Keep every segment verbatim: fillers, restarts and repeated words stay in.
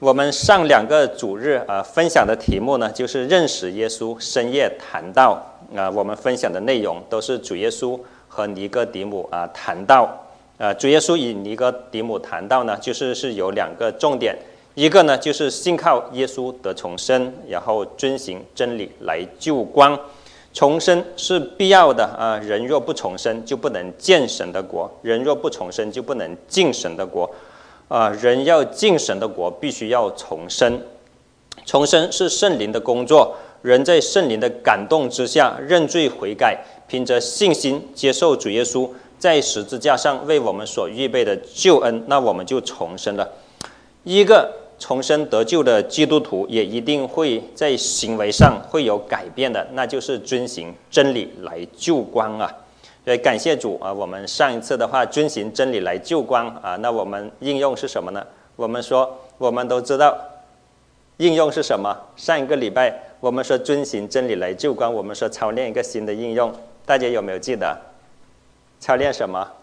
我们上两个主日啊、呃、分享的题目呢，就是认识耶稣，深夜谈道啊、呃。我们分享的内容都是主耶稣和尼哥底母啊、呃、谈道啊、呃。主耶稣与尼哥底母谈道呢，就是是有两个重点，一个呢就是信靠耶稣得重生，然后遵行真理来救光。重生是必要的啊、呃，人若不重生，就不能见神的国；人若不重生，就不能进神的国。啊、呃，人要进神的国，必须要重生。重生是圣灵的工作，人在圣灵的感动之下认罪悔改，凭着信心接受主耶稣在十字架上为我们所预备的救恩，那我们就重生了。一个重生得救的基督徒也一定会在行为上会有改变的，那就是遵行真理来救光啊。所以感谢主啊！我们上一次的话，遵行真理来救光啊，那我们应用是什么呢？我们说，我们都知道应用是什么。上一个礼拜我们说遵行真理来救光，我们说操练一个新的应用，大家有没有记得？操练什么？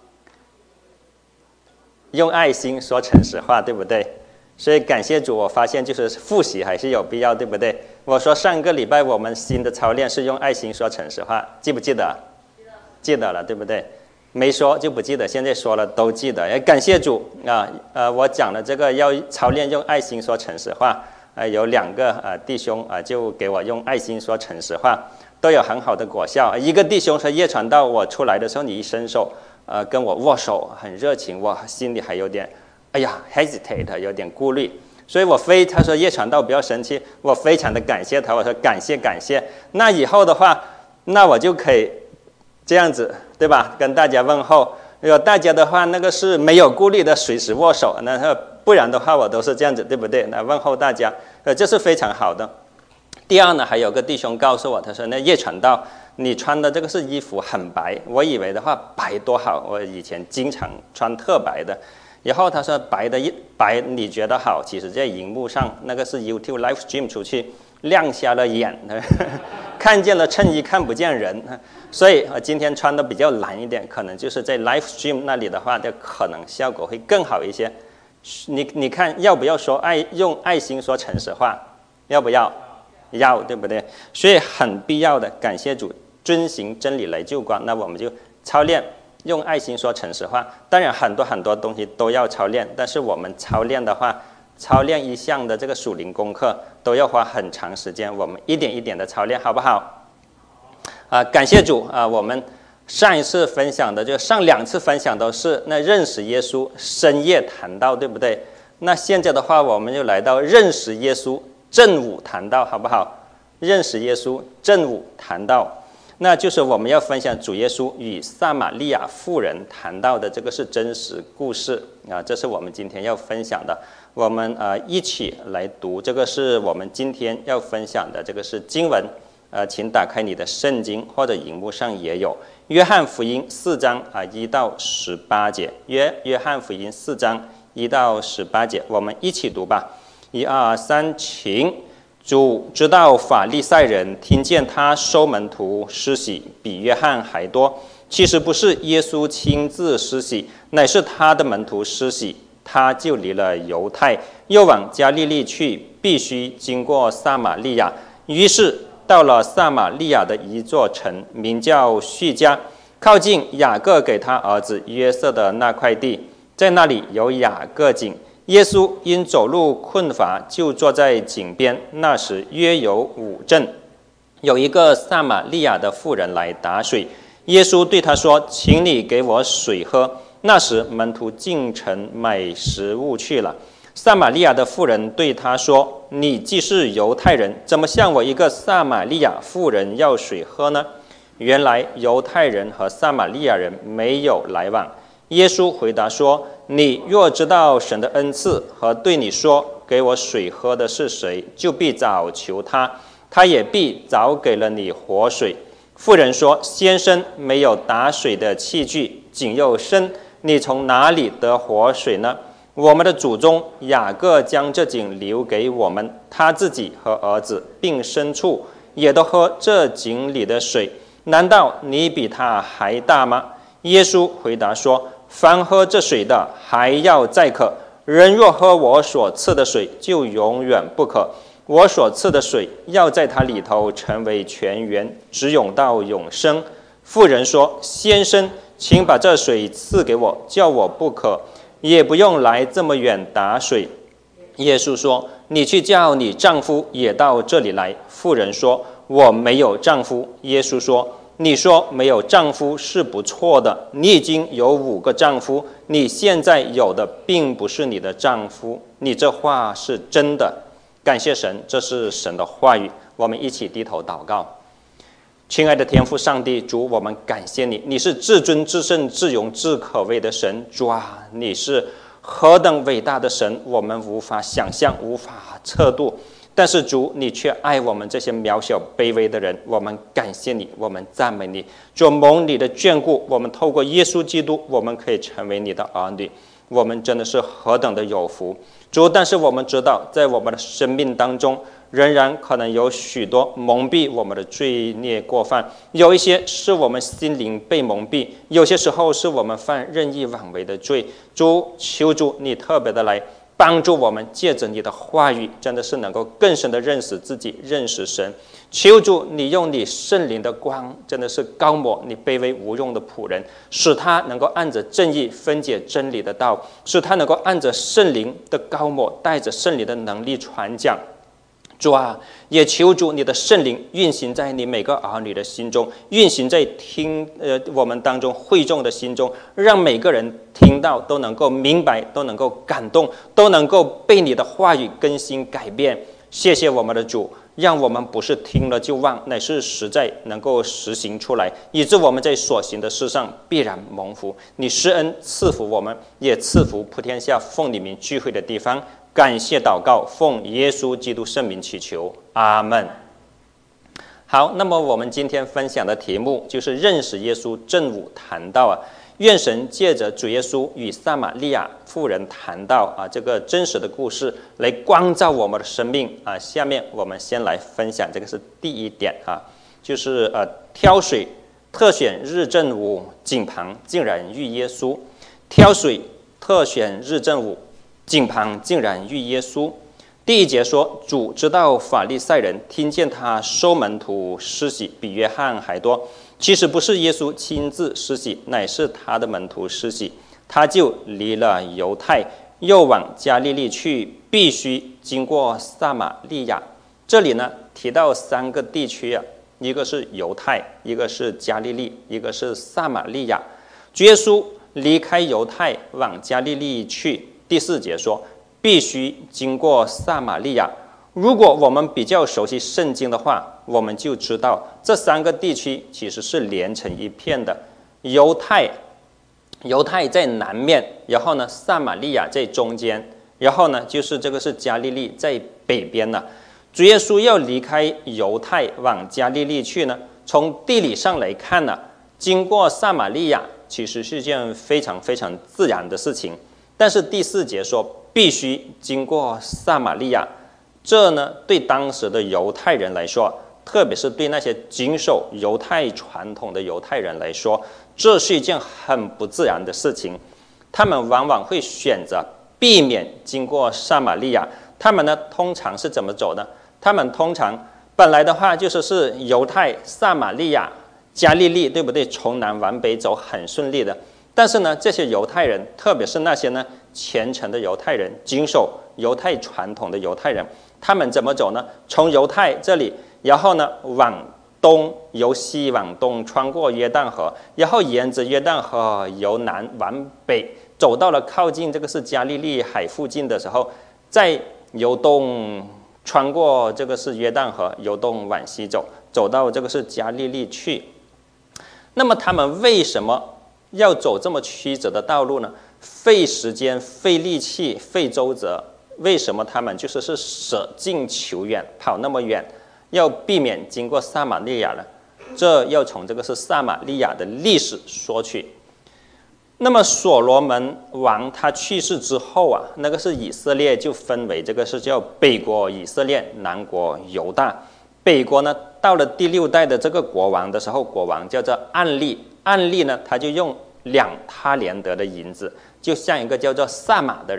用爱心说诚实话，对不对？所以感谢主，我发现就是复习还是有必要，对不对？我说上个礼拜我们新的操练是用爱心说诚实话，记不记得？记得了，对不对？没说就不记得，现在说了都记得。也感谢主啊！呃，我讲的这个要操练用爱心说诚实话，呃，有两个啊、呃、弟兄啊、呃、就给我用爱心说诚实话，都有很好的果效。一个弟兄说叶传道，我出来的时候你一伸手，呃，跟我握手，很热情，我心里还有点，哎呀 hesitate， 有点顾虑。所以我非他说叶传道不要生气，我非常的感谢他，我说感谢感谢。那以后的话，那我就可以这样子，对吧？跟大家问候。如果大家的话，那个是没有顾虑的，随时握手。那不然的话，我都是这样子，对不对？那问候大家，呃，这是非常好的。第二呢，还有个弟兄告诉我，他说：“那叶传道，你穿的这个是衣服很白，我以为的话白多好，我以前经常穿特白的。然后他说白的一白你觉得好，其实在荧幕上那个是 YouTube live stream 出去。”亮瞎了眼，看见了衬衣看不见人，所以我今天穿的比较蓝一点，可能就是在 live stream 那里的话，就可能效果会更好一些。你你看要不要说爱用爱心说诚实话？要不要？要，对不对？所以很必要的，感谢主，遵行真理来救光。那我们就操练用爱心说诚实话。当然很多很多东西都要操练，但是我们操练的话，操练一项的这个属灵功课都要花很长时间，我们一点一点的操练，好不好？啊、呃，感谢主啊、呃！我们上一次分享的，就上两次分享都是那认识耶稣，深夜谈道，对不对？那现在的话，我们就来到认识耶稣，正午谈道，好不好？认识耶稣，正午谈道，那就是我们要分享主耶稣与撒玛利亚妇人谈到的这个是真实故事啊，这是我们今天要分享的。我们呃一起来读，这个是我们今天要分享的，这个是经文，呃，请打开你的圣经，或者荧幕上也有约翰福音四章啊一到十八节，约约翰福音四章一到十八节，我们一起读吧。一二三，请。主知道法利赛人听见他收门徒施洗比约翰还多，其实不是耶稣亲自施洗，乃是他的门徒施洗。他就离了犹太，又往加利利去，必须经过撒玛利亚。于是到了撒玛利亚的一座城，名叫叙加，靠近雅各给他儿子约瑟的那块地，在那里有雅各井。耶稣因走路困乏，就坐在井边。那时约有午正，有一个撒玛利亚的妇人来打水。耶稣对他说：“请你给我水喝。”那时门徒进城买食物去了。撒玛利亚的妇人对他说：“你既是犹太人，怎么向我一个撒玛利亚妇人要水喝呢？”原来犹太人和撒玛利亚人没有来往。耶稣回答说：“你若知道神的恩赐和对你说给我水喝的是谁，就必早求他，他也必早给了你活水。”妇人说：“先生，没有打水的器具，井又深，你从哪里得活水呢？我们的祖宗雅各将这井留给我们，他自己和儿子并牲畜也都喝这井里的水。难道你比他还大吗？”耶稣回答说：“凡喝这水的还要再渴， 人若喝我所赐的水，就永远不渴。我所赐的水要在他里头成为泉源，直涌到永生。妇人说：先生，请把这水赐给我，叫我不渴，也不用来这么远打水。耶稣说：你去叫你丈夫也到这里来。妇人说：我没有丈夫。耶稣说：你说没有丈夫是不错的，你已经有五个丈夫，你现在有的并不是你的丈夫，你这话是真的。感谢神，这是神的话语。我们一起低头祷告。亲爱的天父上帝，主，我们感谢你，你是至尊至圣至荣至可畏的神。主啊，你是何等伟大的神，我们无法想象，无法测度。但是主，你却爱我们这些渺小卑微的人，我们感谢你，我们赞美你。主，蒙你的眷顾，我们透过耶稣基督，我们可以成为你的儿女，我们真的是何等的有福。主，但是我们知道，在我们的生命当中，仍然可能有许多蒙蔽我们的罪孽过犯，有一些是我们心灵被蒙蔽，有些时候是我们犯任意妄为的罪。主，求主你特别的来帮助我们，借着你的话语，真的是能够更深的认识自己，认识神。求主你用你圣灵的光，真的是高抹你卑微无用的仆人，使他能够按着正义分解真理的道，使他能够按着圣灵的高抹，带着圣灵的能力传讲。主啊，也求主你的圣灵运行在你每个儿女的心中，运行在听呃我们当中会众的心中，让每个人听到都能够明白，都能够感动，都能够被你的话语更新改变。谢谢我们的主，让我们不是听了就忘，乃是实在能够实行出来，以致我们在所行的事上必然蒙福。你施恩赐福我们，也赐福普天下奉你名聚会的地方。感谢祷告，奉耶稣基督圣名祈求，阿们。好，那么我们今天分享的题目就是认识耶稣正午谈道啊。愿神借着主耶稣与撒玛利亚妇人谈道啊，这个真实的故事来光照我们的生命啊。下面我们先来分享，这个是第一点啊，就是呃挑水特选日正午，井旁竟然遇耶稣。挑水特选日正午，井旁竟然遇耶稣。第一节说，主知道法利赛人听见他收门徒施洗比约翰还多。其实不是耶稣亲自施洗，乃是他的门徒施洗。他就离了犹太，又往加利利去，必须经过撒玛利亚。这里呢提到三个地区啊，一个是犹太，一个是加利利，一个是撒玛利亚。主耶稣离开犹太往加利利去，第四节说必须经过撒玛利亚。如果我们比较熟悉圣经的话，我们就知道这三个地区其实是连成一片的。犹太犹太在南面，然后呢撒玛利亚在中间，然后呢就是这个是加利利在北边呢。主耶稣要离开犹太往加利利去呢，从地理上来看呢，经过撒玛利亚其实是件非常非常自然的事情。但是第四节说必须经过撒玛利亚，这呢对当时的犹太人来说，特别是对那些谨守犹太传统的犹太人来说，这是一件很不自然的事情。他们往往会选择避免经过撒玛利亚。他们呢通常是怎么走呢？他们通常本来的话就是是犹太、撒玛利亚、加利利，对不对？从南往北走很顺利的。但是呢，这些犹太人，特别是那些呢虔诚的犹太人，谨守犹太传统的犹太人，他们怎么走呢？从犹太这里，然后呢往东，由西往东穿过约旦河，然后沿着约旦河由南往北走到了靠近这个是加利利海附近的时候，再由东穿过这个是约旦河，由东往西走，走到这个是加利利去。那么他们为什么要走这么曲折的道路呢？费时间、费力气、费周折。为什么他们就是是舍近求远，跑那么远，要避免经过撒玛利亚呢？这要从这个是撒玛利亚的历史说去。那么所罗门王他去世之后啊，那个是以色列就分为这个是叫北国以色列，南国犹大。北国呢，到了第六代的这个国王的时候，国王叫做暗利，暗利呢他就用两他连得的银子，就像一个叫做撒玛的人，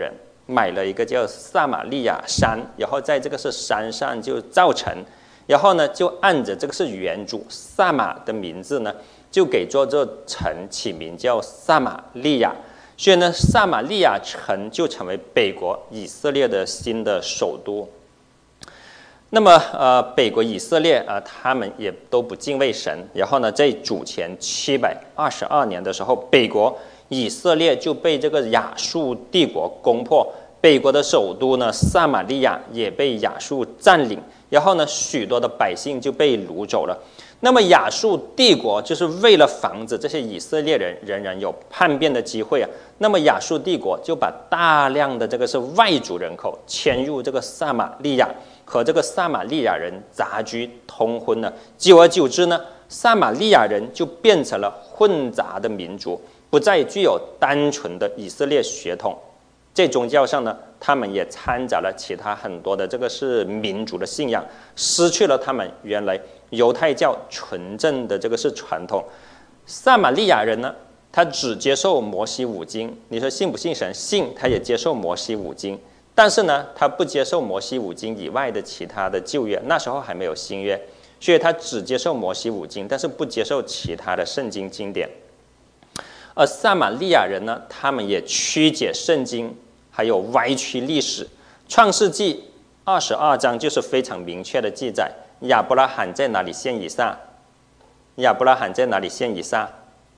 买了一个叫撒玛利亚山，然后在这个是山上就造城，然后呢就按着这个是原主撒玛的名字呢，就给做这城起名叫撒玛利亚。所以呢，撒玛利亚城就成为北国以色列的新的首都。那么，呃，北国以色列啊、呃，他们也都不敬畏神。然后呢，在主前七百二十二年的时候，北国以色列就被这个亚述帝国攻破，北国的首都呢，撒玛利亚也被亚述占领。然后呢，许多的百姓就被掳走了。那么亚述帝国就是为了防止这些以色列人仍然有叛变的机会啊，那么亚述帝国就把大量的这个是外族人口迁入这个撒玛利亚，和这个撒玛利亚人杂居通婚了。久而久之呢，撒玛利亚人就变成了混杂的民族，不再具有单纯的以色列血统。在宗教上呢，他们也掺杂了其他很多的这个是民族的信仰，失去了他们原来犹太教纯正的这个是传统。撒玛利亚人呢，他只接受摩西五经，你说信不信神？信，他也接受摩西五经，但是呢，他不接受摩西五经以外的其他的旧约，那时候还没有新约，所以他只接受摩西五经，但是不接受其他的圣经经典。而撒玛利亚人呢，他们也曲解圣经，还有歪曲历史。创世纪二十二章就是非常明确的记载，亚伯拉罕在哪里献以撒？亚伯拉罕在哪里献以撒？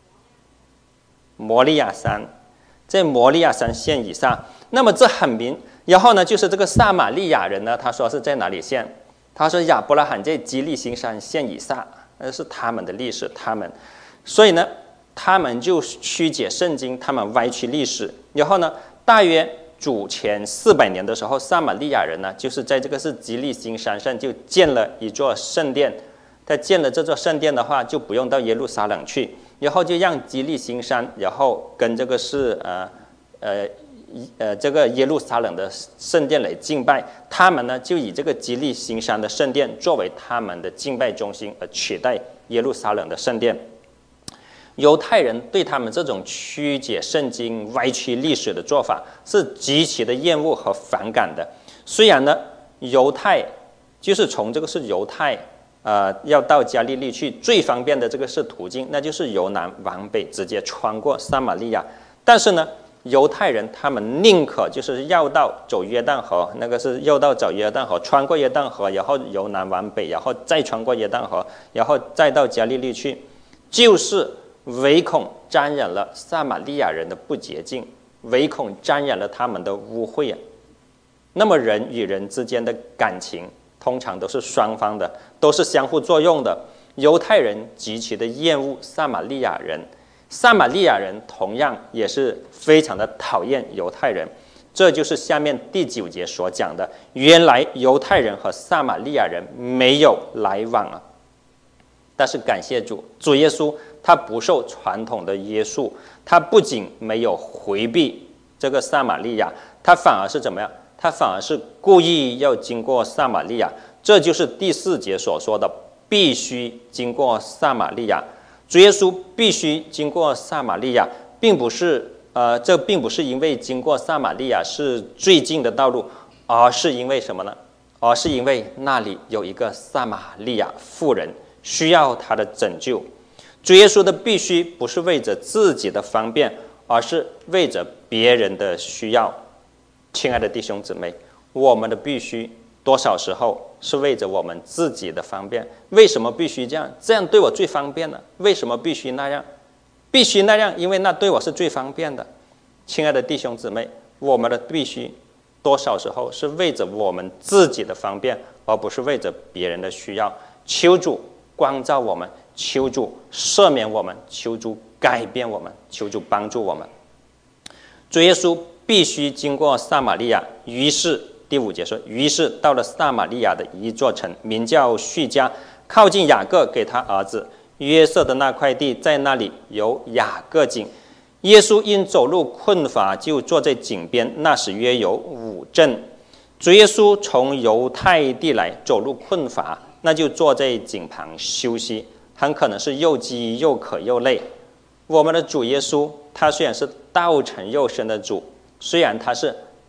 摩利亚山，在摩利亚山献以撒。那么这很明，然后呢，就是这个撒玛利亚人呢，他说是在哪里献？他说亚伯拉罕在基利心山献以撒，那是他们的历史，他们，所以呢，他们就曲解圣经，他们歪曲历史。然后呢，大约主前四百年的时候，撒玛利亚人呢，就是在这个是基利心山上就建了一座圣殿。他建了这座圣殿的话，就不用到耶路撒冷去，然后就让基利心山，然后跟这个是呃呃呃这个耶路撒冷的圣殿来敬拜。他们呢，就以这个基利心山的圣殿作为他们的敬拜中心，而取代耶路撒冷的圣殿。犹太人对他们这种曲解圣经、歪曲历史的做法是极其的厌恶和反感的。虽然呢，犹太就是从这个是犹太，呃，要到加利利去最方便的这个是途径，那就是由南往北直接穿过撒玛利亚。但是呢，犹太人他们宁可就是绕道走约旦河，那个是绕道走约旦河，穿过约旦河，然后由南往北，然后再穿过约旦河，然后再到加利利去，就是唯恐沾染了撒玛利亚人的不洁净，唯恐沾染了他们的污秽啊。那么人与人之间的感情通常都是双方的，都是相互作用的。犹太人极其的厌恶撒玛利亚人，撒玛利亚人同样也是非常的讨厌犹太人。这就是下面第九节所讲的，原来犹太人和撒玛利亚人没有来往啊。但是感谢主，主耶稣他不受传统的约束，他不仅没有回避这个撒玛利亚，他反而是怎么样？他反而是故意要经过撒玛利亚。这就是第四节所说的，必须经过撒玛利亚。主耶稣必须经过撒玛利亚，并不是呃，这并不是因为经过撒玛利亚是最近的道路，而是因为什么呢？而是因为那里有一个撒玛利亚妇人需要他的拯救。主耶稣的必须不是为着自己的方便，而是为着别人的需要。亲爱的弟兄姊妹，我们的必须多少时候是为着我们自己的方便？为什么必须这样？这样对我最方便呢？为什么必须那样？必须那样，因为那对我是最方便的。亲爱的弟兄姊妹，我们的必须多少时候是为着我们自己的方便，而不是为着别人的需要。求主光照我们，求主赦免我们，求主改变我们，求主帮助我们。主耶稣必须经过撒玛利亚，于是第五节说，于是到了撒玛利亚的一座城，名叫叙加，靠近雅各给他儿子约瑟的那块地，在那里有雅各井。耶稣因走路困乏，就坐在井边，那时约有五阵。主耶稣从犹太地来，走路困乏，那就坐在井旁休息，很可能是又饥又渴又累。我们的主耶稣，他虽然是道成肉身的主，虽然他是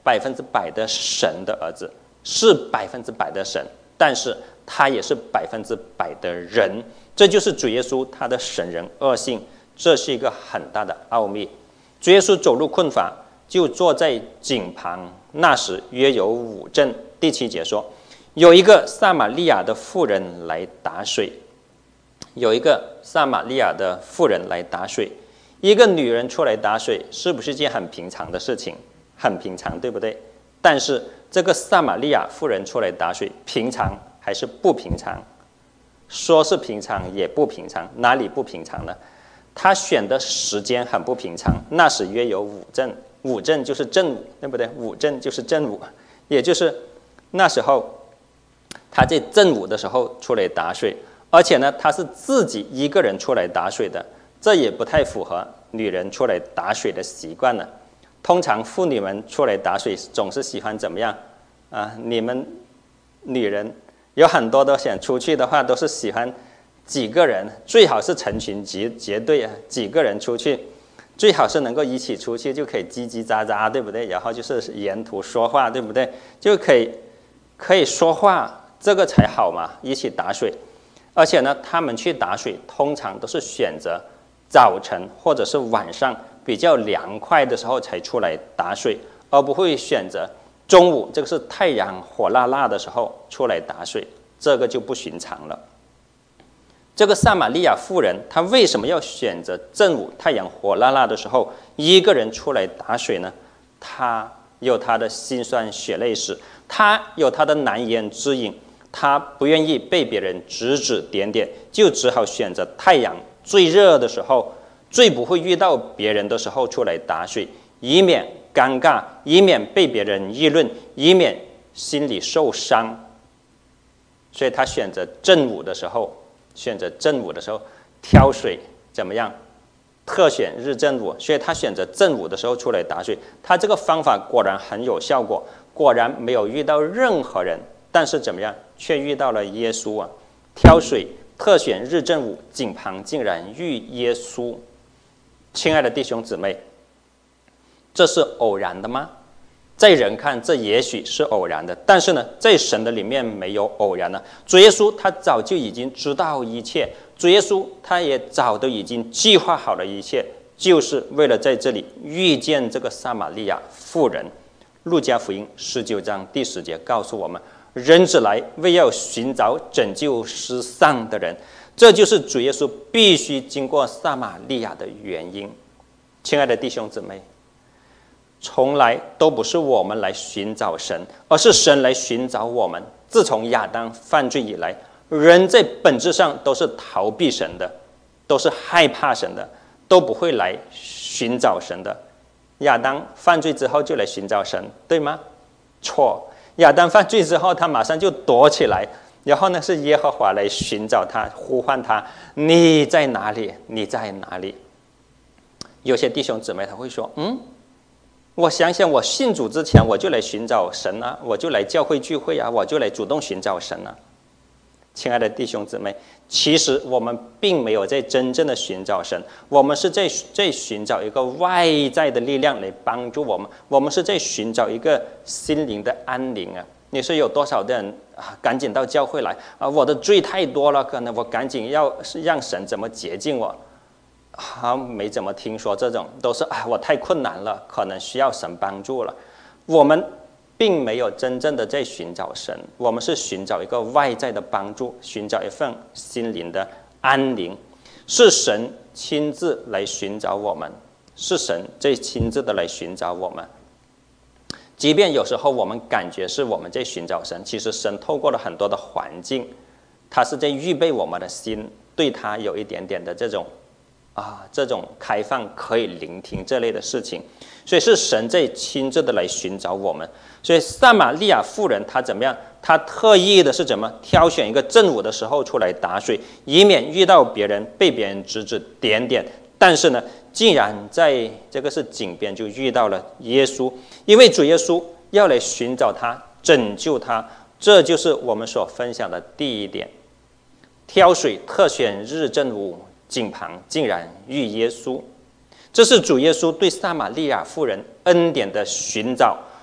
百分之百的神的儿子，是百分之百的神，但是他也是百分之百的人，这就是主耶稣他的神人二性，这是一个很大的奥秘。主耶稣走入困乏，就坐在井旁，那时约有五阵。第七节说，有一个撒玛利亚的妇人来打水，有一个撒玛利亚的妇人来打水。一个女人出来打水，是不是一件很平常的事情？很平常，对不对？但是这个撒玛利亚妇人出来打水，平常还是不平常？说是平常也不平常，哪里不平常呢？她选的时间很不平常，那时约有午正，午正就是正午，对不对？午正就是正午，也就是那时候她在正午的时候出来打水，而且呢，她是自己一个人出来打水的，这也不太符合女人出来打水的习惯呢。通常妇女们出来打水总是喜欢怎么样啊？你们女人有很多都想出去的话，都是喜欢几个人，最好是成群结结队啊，几个人出去，最好是能够一起出去，就可以叽叽喳喳，对不对？然后就是沿途说话，对不对？就可以可以说话，这个才好嘛，一起打水。而且呢，他们去打水通常都是选择早晨或者是晚上比较凉快的时候才出来打水，而不会选择中午这个是太阳火辣辣的时候出来打水，这个就不寻常了。这个撒玛利亚妇人她为什么要选择正午太阳火辣辣的时候一个人出来打水呢？她有她的辛酸血泪史，她有她的难言之隐，她不愿意被别人指指点点，就只好选择太阳最热的时候，最不会遇到别人的时候出来打水，以免尴尬，以免被别人议论，以免心里受伤。所以他选择正午的时候，选择正午的时候挑水怎么样？特选日正午，所以他选择正午的时候出来打水。他这个方法果然很有效果，果然没有遇到任何人，但是怎么样？却遇到了耶稣啊！挑水特选日正午，井旁竟然遇耶稣。亲爱的弟兄姊妹，这是偶然的吗？在人看，这也许是偶然的，但是呢，在神的里面没有偶然的。主耶稣他早就已经知道一切，主耶稣他也早都已经计划好了一切，就是为了在这里遇见这个撒玛利亚妇人。路加福音十九章第十节告诉我们，人子来为要寻找拯救失丧的人，这就是主耶稣必须经过撒玛利亚的原因。亲爱的弟兄姊妹，从来都不是我们来寻找神，而是神来寻找我们。自从亚当犯罪以来，人在本质上都是逃避神的，都是害怕神的，都不会来寻找神的。亚当犯罪之后就来寻找神，对吗？错，亚当犯罪之后他马上就躲起来，然后呢是耶和华来寻找他，呼唤他，你在哪里？你在哪里？有些弟兄姊妹他会说，嗯我想想，我信主之前我就来寻找神啊，我就来教会聚会啊，我就来主动寻找神啊。亲爱的弟兄姊妹，其实我们并没有在真正的寻找神，我们是在在寻找一个外在的力量来帮助我们，我们是在寻找一个心灵的安宁啊。你说有多少的人啊，赶紧到教会来啊，我的罪太多了，可能我赶紧要让神怎么洁净我。好，没怎么听说这种，都是啊，我太困难了，可能需要神帮助了。我们并没有真正的在寻找神，我们是寻找一个外在的帮助，寻找一份心灵的安宁。是神亲自来寻找我们，是神在亲自的来寻找我们。即便有时候我们感觉是我们在寻找神，其实神透过了很多的环境，他是在预备我们的心，对他有一点点的这种啊，这种开放，可以聆听这类的事情，所以是神在亲自的来寻找我们。所以撒玛利亚妇人她怎么样？她特意的是怎么挑选一个正午的时候出来打水，以免遇到别人被别人指指点点。但是呢，竟然在这个是井边就遇到了耶稣，因为主耶稣要来寻找他，拯救他。这就是我们所分享的第一点：挑水特选日正午，井旁竟然遇耶稣。这是主耶稣对撒玛利亚妇人恩典的寻找，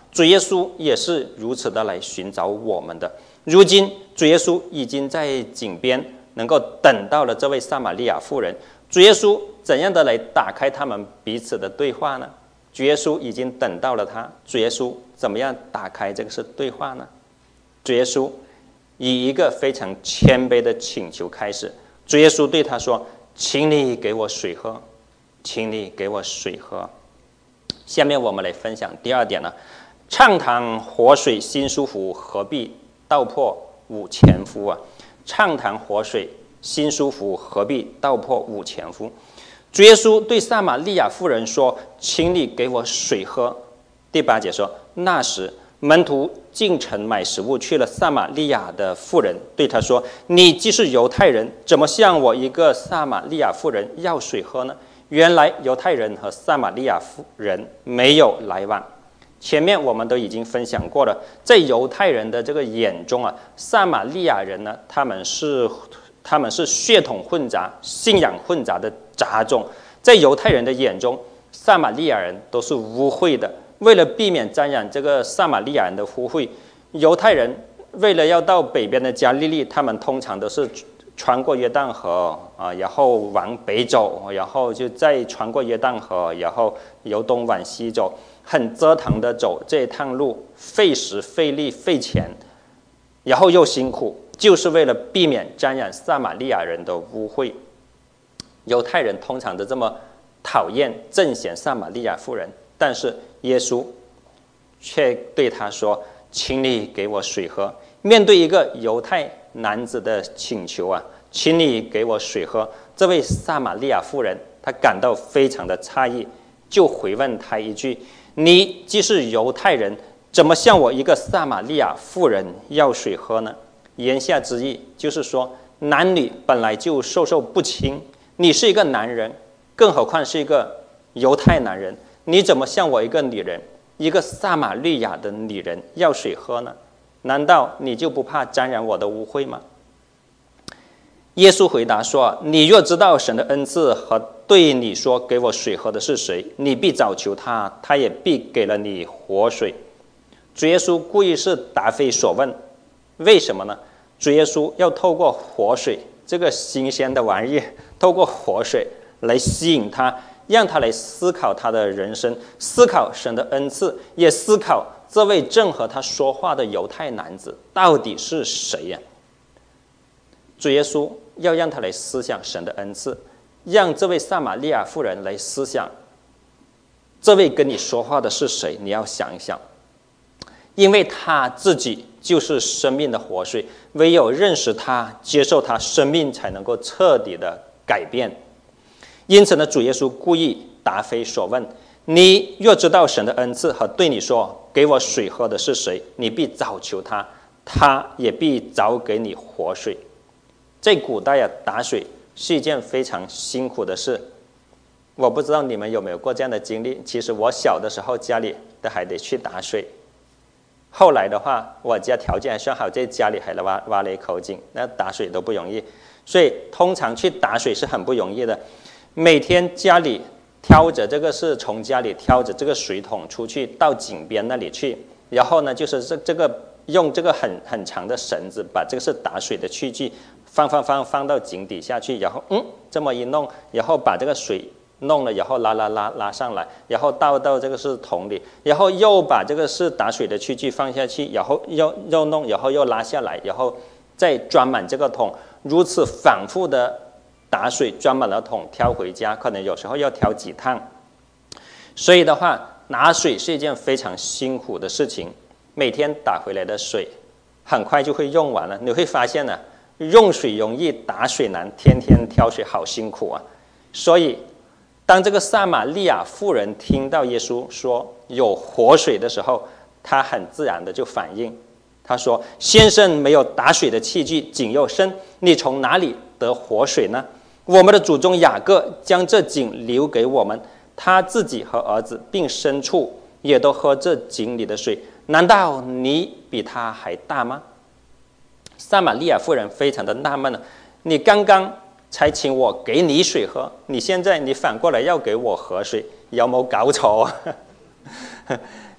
主耶稣也是如此的来寻找我们的。如今主耶稣已经在井边能够等到了这位撒玛利亚妇人，主耶稣怎样的来打开他们彼此的对话呢？主耶稣已经等到了他，主耶稣怎么样打开这个是对话呢？主耶稣以一个非常谦卑的请求开始，主耶稣对他说：请你给我水喝，请你给我水喝。下面我们来分享第二点呢，畅谈活水新舒服，何必道破五千夫啊！畅谈活水新舒服，何必道破五千夫？主耶稣对撒玛利亚妇人说：请你给我水喝。第八节说，那时门徒进城买食物去了。撒玛利亚的妇人对他说：你既是犹太人，怎么向我一个撒玛利亚妇人要水喝呢？原来犹太人和撒玛利亚妇人没有来往。前面我们都已经分享过了，在犹太人的这个眼中啊，撒玛利亚人呢，他们是他们是血统混杂、信仰混杂的杂种。在犹太人的眼中，撒玛利亚人都是污秽的。为了避免沾染这个撒玛利亚人的污秽，犹太人为了要到北边的加利利，他们通常都是穿过约旦河啊，然后往北走，然后就再穿过约旦河，然后由东往西走，很折腾的走这一趟路，费时费力费钱，然后又辛苦，就是为了避免沾染撒玛利亚人的污秽。犹太人通常都这么讨厌憎嫌撒玛利亚妇人，但是耶稣却对他说：请你给我水喝。面对一个犹太男子的请求啊，请你给我水喝，这位撒玛利亚妇人她感到非常的诧异，就回问他一句：你既是犹太人，怎么向我一个撒玛利亚妇人要水喝呢？言下之意就是说，男女本来就授受不亲，你是一个男人，更何况是一个犹太男人，你怎么向我一个女人，一个撒玛利亚的女人要水喝呢？难道你就不怕沾染我的污秽吗？耶稣回答说：你若知道神的恩赐和对你说给我水喝的是谁，你必早求他，他也必给了你活水。主耶稣故意是答非所问，为什么呢？主耶稣要透过活水这个新鲜的玩意，透过活水来吸引他，让他来思考他的人生，思考神的恩赐，也思考这位正和他说话的犹太男子到底是谁呀？主耶稣要让他来思想神的恩赐，让这位撒玛利亚妇人来思想，这位跟你说话的是谁？你要想一想，因为他自己就是生命的活水，唯有认识他、接受他，生命才能够彻底的改变。因此呢，主耶稣故意答非所问：你若知道神的恩赐和对你说给我水喝的是谁，你必早求他，他也必早给你活水。在古代啊，打水是一件非常辛苦的事。我不知道你们有没有过这样的经历。其实我小的时候家里都还得去打水，后来的话我家条件还算好，在家里还挖挖了一口井，那打水都不容易，所以通常去打水是很不容易的。每天家里挑着这个是从家里挑着这个水桶出去到井边那里去，然后呢就是这这个用这个很很长的绳子把这个是打水的器具放放放放到井底下去，然后嗯这么一弄，然后把这个水弄了，然后拉拉拉拉上来，然后倒到这个是桶里，然后又把这个是打水的器具放下去，然后又又弄，然后又拉下来，然后再装满这个桶，如此反复的打水，装满了桶挑回家，可能有时候要挑几趟。所以的话，拿水是一件非常辛苦的事情。每天打回来的水很快就会用完了，你会发现呢、啊，用水容易打水难，天天挑水好辛苦啊。所以当这个撒玛利亚妇人听到耶稣说有活水的时候，她很自然的就反应，她说：先生没有打水的器具，井又深，你从哪里得活水呢？我们的祖宗雅各将这井留给我们，他自己和儿子并牲畜也都喝这井里的水，难道你比他还大吗？撒玛利亚妇人非常的纳闷了，你刚刚才请我给你水喝，你现在你反过来要给我喝水，有冇搞错啊？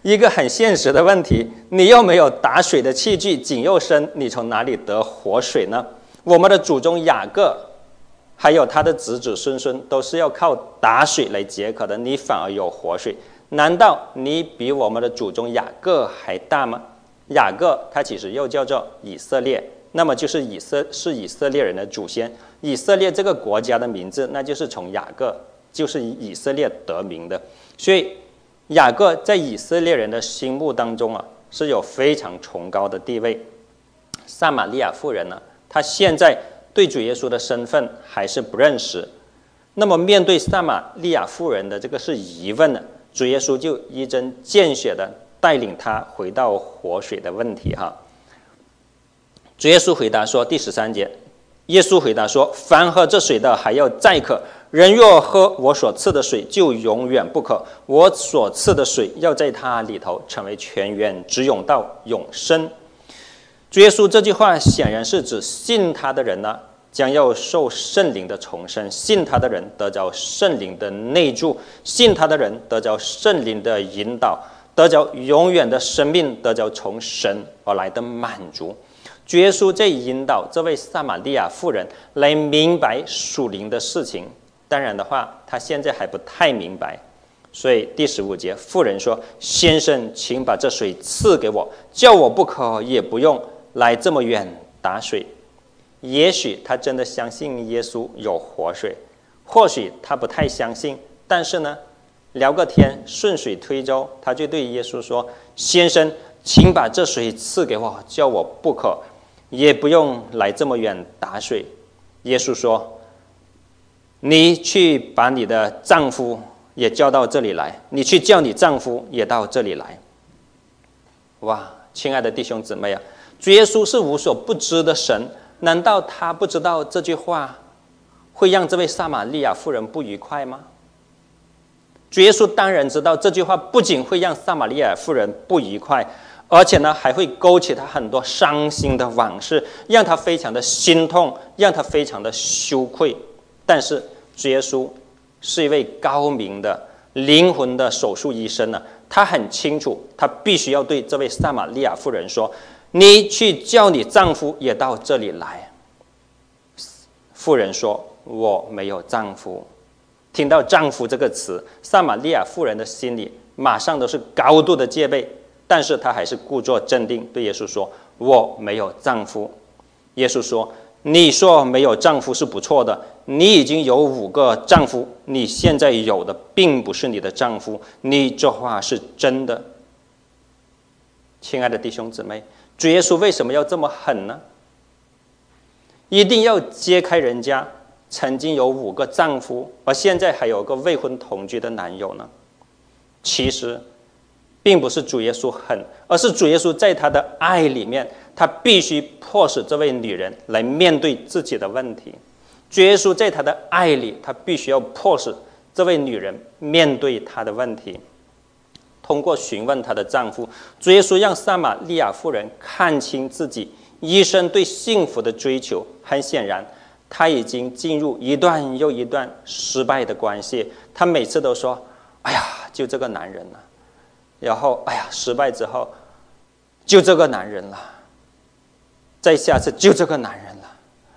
一个很现实的问题，你又没有打水的器具，井又深，你从哪里得活水呢？我们的祖宗雅各还有他的子子孙孙都是要靠打水来解渴的，你反而有活水，难道你比我们的祖宗雅各还大吗？雅各他其实又叫做以色列，那么就是以色是以色列人的祖先。以色列这个国家的名字，那就是从雅各，就是以以色列得名的。所以雅各在以色列人的心目当中啊，是有非常崇高的地位。撒玛利亚妇人呢，她现在对主耶稣的身份还是不认识。那么面对撒玛利亚妇人的这个是疑问呢，主耶稣就一针见血的带领他回到活水的问题哈。主耶稣回答说，第十三节，耶稣回答说：“凡喝这水的，还要再渴；人若喝我所赐的水，就永远不渴。我所赐的水要在他里头成为泉源，直涌到永生。”主耶稣这句话显然是指信他的人呢，将要受圣灵的重生，信他的人得着圣灵的内住，信他的人得着圣灵的引导，得着永远的生命，得着从神而来的满足。主耶稣在引导这位撒玛利亚妇人来明白属灵的事情，当然的话，他现在还不太明白。所以第十五节，妇人说：“先生，请把这水赐给我，叫我不渴，也不用来这么远打水。”也许他真的相信耶稣有活水，或许他不太相信，但是呢，聊个天，顺水推舟，他就对耶稣说：“先生，请把这水赐给我，叫我不渴，也不用来这么远打水。”耶稣说：“你去把你的丈夫也叫到这里来，你去叫你丈夫也到这里来。”哇，亲爱的弟兄姊妹啊，主耶稣是无所不知的神，难道他不知道这句话会让这位撒玛利亚妇人不愉快吗？主耶稣当然知道这句话不仅会让撒玛利亚妇人不愉快，而且呢，还会勾起他很多伤心的往事，让他非常的心痛，让他非常的羞愧。但是主耶稣是一位高明的灵魂的手术医生呢，他很清楚，他必须要对这位撒玛利亚妇人说：“你去叫你丈夫也到这里来。”妇人说：“我没有丈夫。”听到丈夫这个词，撒玛利亚妇人的心里马上都是高度的戒备，但是她还是故作镇定，对耶稣说：“我没有丈夫。”耶稣说：“你说没有丈夫是不错的，你已经有五个丈夫，你现在有的并不是你的丈夫，你这话是真的。”亲爱的弟兄姊妹，主耶稣为什么要这么狠呢？一定要揭开人家曾经有五个丈夫，而现在还有个未婚同居的男友呢？其实并不是主耶稣狠，而是主耶稣在他的爱里面，他必须迫使这位女人来面对自己的问题。主耶稣在他的爱里，他必须要迫使这位女人面对她的问题。通过询问她的丈夫，主耶稣让撒玛利亚妇人看清自己一生对幸福的追求。很显然，他已经进入一段又一段失败的关系，他每次都说：“哎呀，就这个男人了。”然后，哎呀，失败之后，就这个男人了。再下次就这个男人了。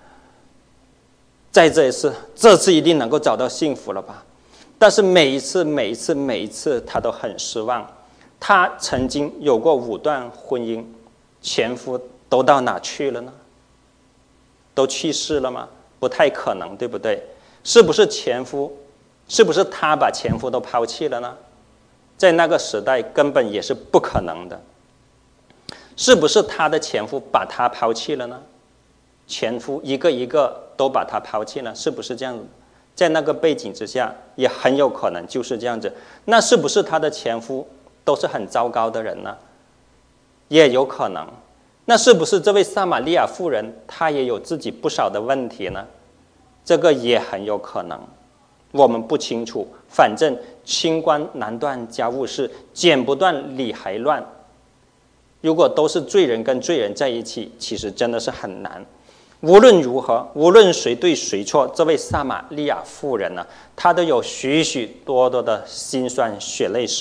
再这一次，这次一定能够找到幸福了吧？但是每一次、每一次、每一次，他都很失望。他曾经有过五段婚姻，前夫都到哪去了呢？都去世了吗？不太可能，对不对？是不是前夫？是不是他把前夫都抛弃了呢？在那个时代根本也是不可能的。是不是他的前夫把他抛弃了呢？前夫一个一个都把他抛弃了，是不是这样子？在那个背景之下，也很有可能就是这样子。那是不是他的前夫都是很糟糕的人呢？也有可能。那是不是这位撒玛利亚妇人她也有自己不少的问题呢？这个也很有可能，我们不清楚。反正清官难断家务事，剪不断理还乱。如果都是罪人跟罪人在一起，其实真的是很难。无论如何，无论谁对谁错，这位撒玛利亚妇人呢，她都有许许多多的辛酸血泪史，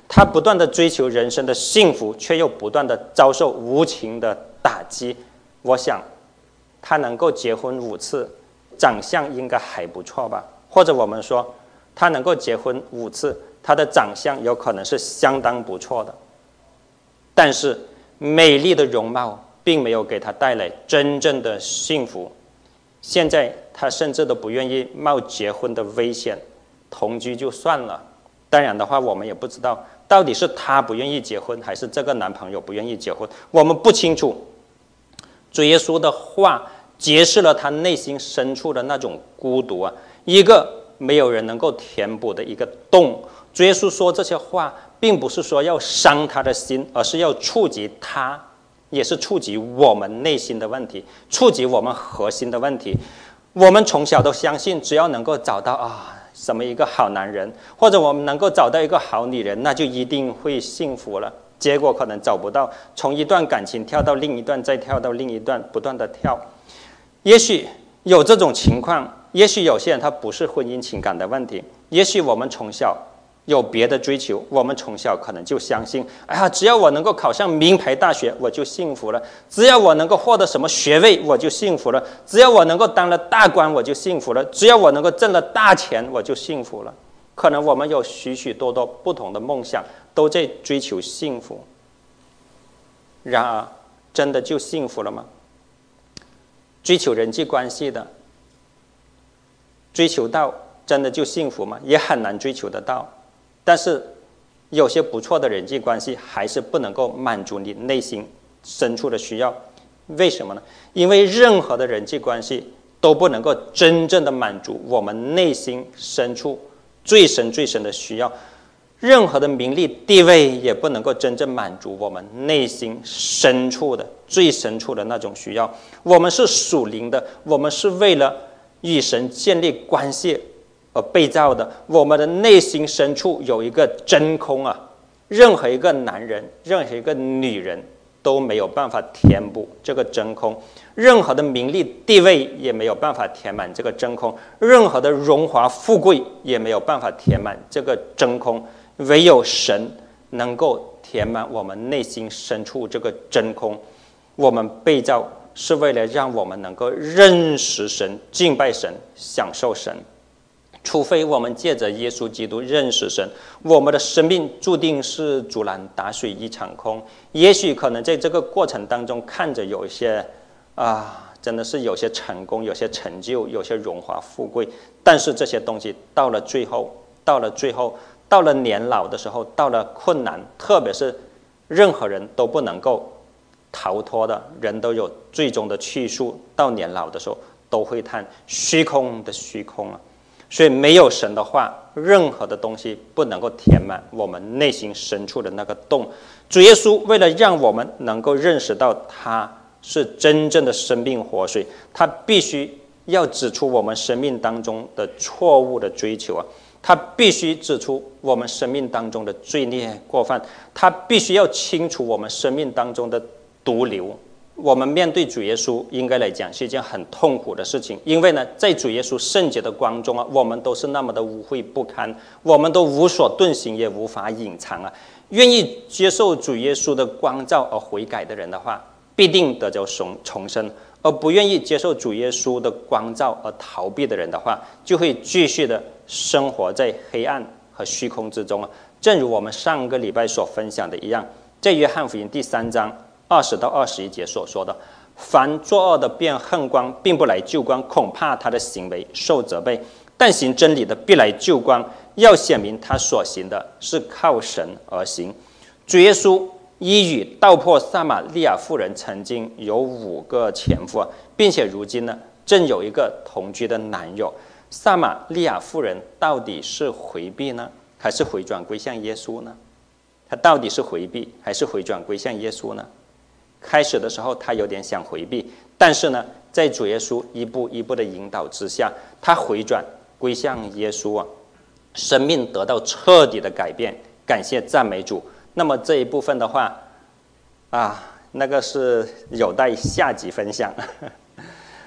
他不断的追求人生的幸福，却又不断的遭受无情的打击。我想他能够结婚五次，长相应该还不错吧？或者我们说他能够结婚五次，他的长相有可能是相当不错的，但是美丽的容貌并没有给他带来真正的幸福。现在他甚至都不愿意冒结婚的危险，同居就算了。当然的话，我们也不知道到底是他不愿意结婚，还是这个男朋友不愿意结婚，我们不清楚。主耶稣的话揭示了他内心深处的那种孤独啊，一个没有人能够填补的一个洞。主耶稣说这些话，并不是说要伤他的心，而是要触及他，也是触及我们内心的问题，触及我们核心的问题。我们从小都相信，只要能够找到啊什么一个好男人，或者我们能够找到一个好女人，那就一定会幸福了。结果可能找不到，从一段感情跳到另一段，再跳到另一段，不断的跳。也许有这种情况，也许有些人他不是婚姻情感的问题，也许我们从小有别的追求，我们从小可能就相信，哎呀，只要我能够考上名牌大学，我就幸福了；只要我能够获得什么学位，我就幸福了；只要我能够当了大官，我就幸福了；只要我能够挣了大钱，我就幸福了。可能我们有许许多多不同的梦想，都在追求幸福。然而，真的就幸福了吗？追求人际关系的，追求到真的就幸福吗？也很难追求得到。但是有些不错的人际关系还是不能够满足你内心深处的需要。为什么呢？因为任何的人际关系都不能够真正的满足我们内心深处最深最深的需要，任何的名利地位也不能够真正满足我们内心深处的最深处的那种需要。我们是属灵的，我们是为了与神建立关系而被造的，我们的内心深处有一个真空啊！任何一个男人，任何一个女人都没有办法填补这个真空，任何的名利地位也没有办法填满这个真空，任何的荣华富贵也没有办法填满这个真空，唯有神能够填满我们内心深处这个真空。我们被造是为了让我们能够认识神、敬拜神、享受神。除非我们借着耶稣基督认识神，我们的生命注定是竹篮打水一场空。也许可能在这个过程当中看着有一些啊，真的是有些成功，有些成就，有些荣华富贵，但是这些东西到了最后，到了最后，到了年老的时候，到了困难，特别是任何人都不能够逃脱的，人都有最终的去处，到年老的时候都会叹虚空的虚空啊。所以没有神的话，任何的东西不能够填满我们内心深处的那个洞。主耶稣为了让我们能够认识到他是真正的生命活水，他必须要指出我们生命当中的错误的追求啊，他必须指出我们生命当中的罪孽过犯，他必须要清除我们生命当中的毒瘤。我们面对主耶稣应该来讲是一件很痛苦的事情，因为呢，在主耶稣圣洁的光中啊，我们都是那么的污秽不堪，我们都无所遁形，也无法隐藏啊。愿意接受主耶稣的光照而悔改的人的话，必定得着重重生；而不愿意接受主耶稣的光照而逃避的人的话，就会继续的生活在黑暗和虚空之中啊。正如我们上个礼拜所分享的一样，在约翰福音第三章二十到二十一节所说的，凡作恶的便恨光，并不来救光，恐怕他的行为受责备；但行真理的必来救光，要显明他所行的是靠神而行。主耶稣一语道破撒玛利亚妇人曾经有五个前夫，并且如今呢，正有一个同居的男友。撒玛利亚妇人到底是回避呢，还是回转归向耶稣呢？他到底是回避还是回转归向耶稣呢？开始的时候他有点想回避，但是呢，在主耶稣一步一步的引导之下，他回转归向耶稣啊，生命得到彻底的改变。感谢赞美主。那么这一部分的话啊，那个是有待下集分享。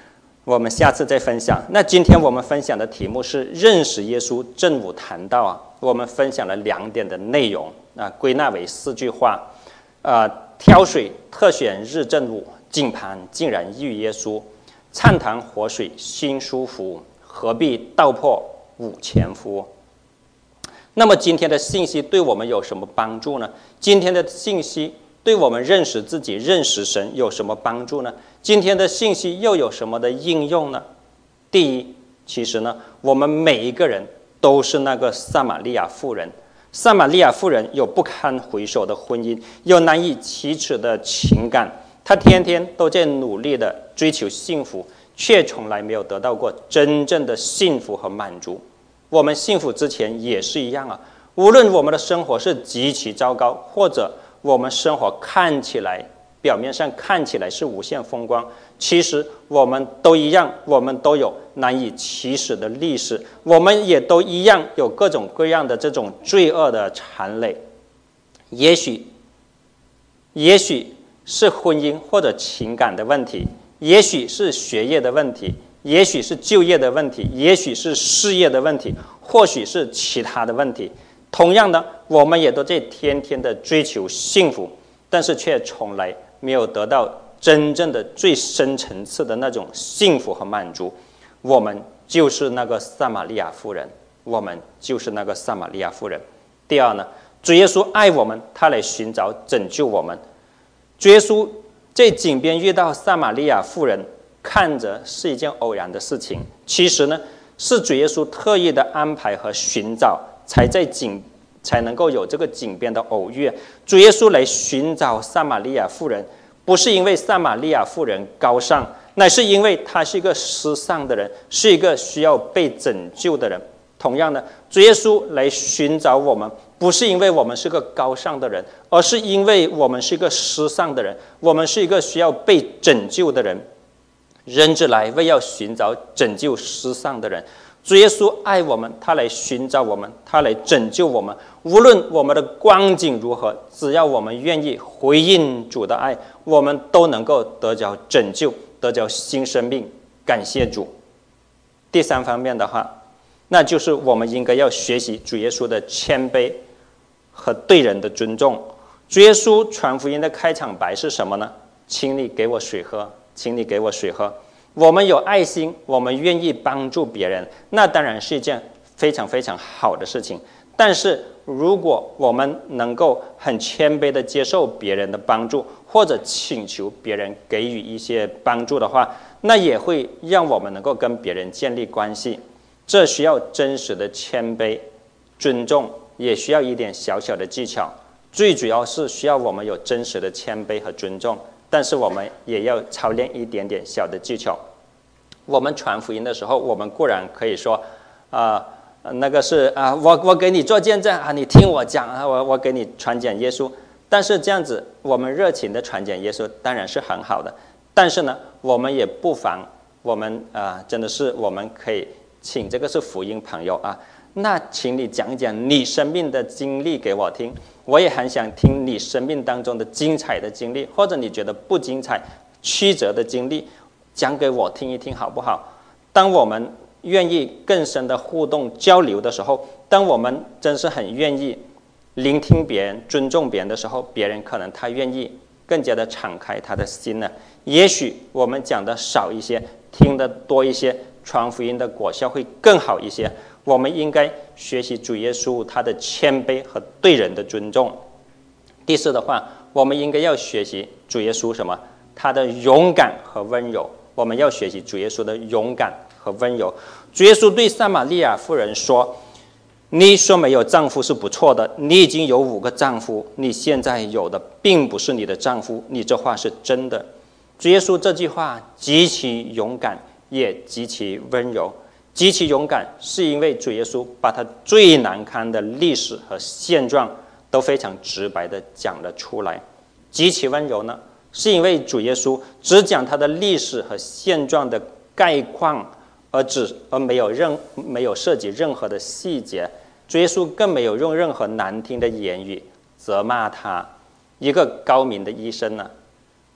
我们下次再分享。那今天我们分享的题目是认识耶稣正午谈道啊，我们分享了两点的内容啊，归纳为四句话啊：挑水特选日正午，敬盘竟然遇耶稣，畅谈活水心舒服，何必道破五千夫。那么今天的信息对我们有什么帮助呢？今天的信息对我们认识自己、认识神有什么帮助呢？今天的信息又有什么的应用呢？第一，其实呢，我们每一个人都是那个撒玛利亚妇人。撒玛利亚妇人有不堪回首的婚姻，有难以启齿的情感，她天天都在努力的追求幸福，却从来没有得到过真正的幸福和满足。我们幸福之前也是一样啊，无论我们的生活是极其糟糕，或者我们生活看起来表面上看起来是无限风光，其实我们都一样，我们都有难以启齿的历史，我们也都一样有各种各样的这种罪恶的缠累。也许也许是婚姻或者情感的问题，也许是学业的问题，也许是就业的问题，也许是事业的问题，或许是其他的问题。同样的，我们也都在天天的追求幸福，但是却从来没有得到真正的最深层次的那种幸福和满足。我们就是那个撒玛利亚妇人，我们就是那个撒玛利亚妇人。第二呢，主耶稣爱我们，他来寻找拯救我们。主耶稣在井边遇到撒玛利亚妇人，看着是一件偶然的事情，其实呢，是主耶稣特意的安排和寻找，才在井才能够有这个井边的偶遇。主耶稣来寻找撒玛利亚妇人，不是因为撒玛利亚妇人高尚，乃是因为她是一个失丧的人，是一个需要被拯救的人。同样的，主耶稣来寻找我们，不是因为我们是个高尚的人，而是因为我们是一个失丧的人，我们是一个需要被拯救的人。人子来为要寻找拯救失丧的人。主耶稣爱我们，他来寻找我们，他来拯救我们。无论我们的光景如何，只要我们愿意回应主的爱，我们都能够得着拯救，得着新生命。感谢主。第三方面的话，那就是我们应该要学习主耶稣的谦卑和对人的尊重。主耶稣传福音的开场白是什么呢？请你给我水喝，请你给我水喝。我们有爱心，我们愿意帮助别人，那当然是一件非常非常好的事情。但是如果我们能够很谦卑的接受别人的帮助，或者请求别人给予一些帮助的话，那也会让我们能够跟别人建立关系。这需要真实的谦卑、尊重，也需要一点小小的技巧。最主要是需要我们有真实的谦卑和尊重，但是我们也要操练一点点小的技巧。我们传福音的时候，我们固然可以说啊、呃，那个是啊，我我给你做见证啊，你听我讲啊，我我给你传讲耶稣。但是这样子，我们热情的传讲耶稣当然是很好的，但是呢，我们也不妨，我们啊、呃，真的是我们可以请这个是福音朋友啊，那请你讲一讲你生命的经历给我听，我也很想听你生命当中的精彩的经历，或者你觉得不精彩、曲折的经历，讲给我听一听好不好？当我们愿意更深的互动交流的时候，当我们真是很愿意聆听别人、尊重别人的时候，别人可能他愿意更加的敞开他的心呢。也许我们讲的少一些，听得多一些，传福音的果效会更好一些。我们应该学习主耶稣他的谦卑和对人的尊重。第四的话，我们应该要学习主耶稣什么？他的勇敢和温柔。我们要学习主耶稣的勇敢和温柔。主耶稣对撒玛利亚妇人说，你说没有丈夫是不错的，你已经有五个丈夫，你现在有的并不是你的丈夫，你这话是真的。主耶稣这句话极其勇敢，也极其温柔。极其勇敢是因为主耶稣把他最难堪的历史和现状都非常直白地讲了出来。极其温柔呢，是因为主耶稣只讲他的历史和现状的概况，而只而没有任没有涉及任何的细节。主耶稣更没有用任何难听的言语责骂他。一个高明的医生呢，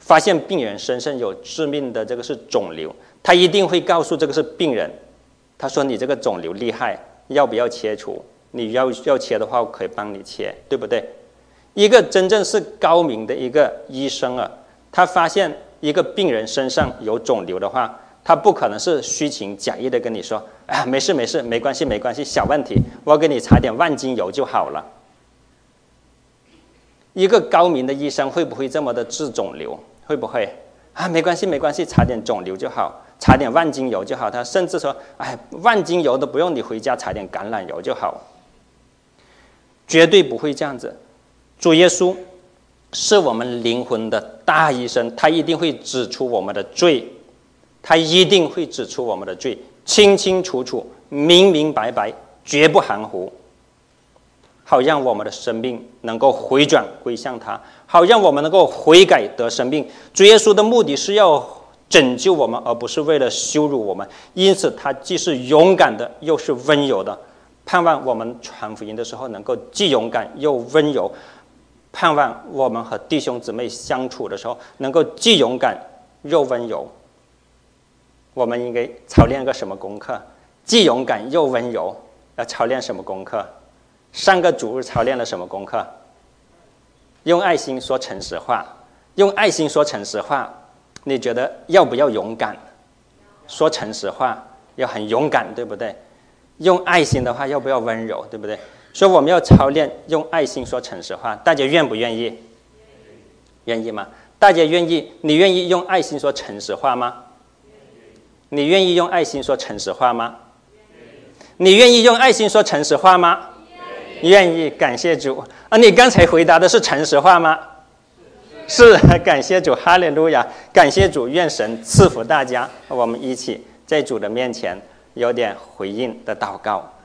发现病人身上有致命的这个是肿瘤，他一定会告诉这个是病人，他说你这个肿瘤厉害，要不要切除？你要要切的话，我可以帮你切，对不对？一个真正是高明的一个医生啊，他发现一个病人身上有肿瘤的话，他不可能是虚情假意的跟你说，啊，没事没事，没关系没关系，小问题，我给你擦点万金油就好了。一个高明的医生会不会这么的治肿瘤？会不会啊？没关系没关系，擦点肿瘤就好，擦点万金油就好。他甚至说，哎，万金油都不用，你回家擦点橄榄油就好。绝对不会这样子。主耶稣是我们灵魂的大医生，他一定会指出我们的罪，他一定会指出我们的罪，清清楚楚，明明白白，绝不含糊，好让我们的生命能够回转归向他，好让我们能够悔改得生命。主耶稣的目的是要拯救我们，而不是为了羞辱我们，因此他既是勇敢的，又是温柔的。盼望我们传福音的时候能够既勇敢又温柔，盼望我们和弟兄姊妹相处的时候能够既勇敢又温柔。我们应该操练个什么功课？既勇敢又温柔，要操练什么功课？上个主日操练了什么功课？用爱心说诚实话。用爱心说诚实话，你觉得要不要勇敢？说诚实话要很勇敢，对不对？用爱心的话，要不要温柔，对不对？所以我们要操练用爱心说诚实话。大家愿不愿意？愿意吗？大家愿意？你愿意用爱心说诚实话吗？你愿意用爱心说诚实话吗？你愿意用爱心说诚实话吗？愿意，感谢主。啊，你刚才回答的是诚实话吗？是，感谢主，哈利路亚，感谢主，愿神赐福大家。我们一起在主的面前有点回应的祷告。